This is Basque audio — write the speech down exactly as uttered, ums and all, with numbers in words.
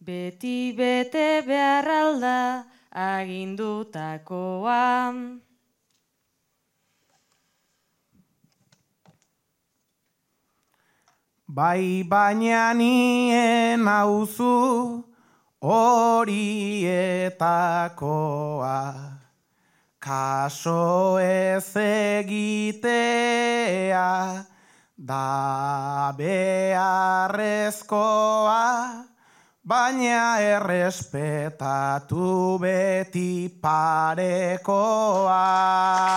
Beti bete behar alda agindutakoa. Bai baina nien auzu horietakoa, kaso ez egitea da beharrezkoa, baina errespetatu beti parekoa.